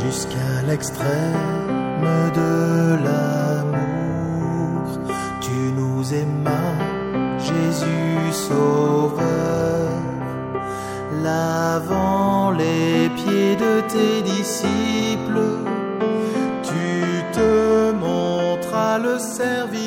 jusqu'à l'extrême de l'amour. Tu nous aimas, Jésus Sauveur, lavant les pieds de tes disciples. Tu te montres à le servir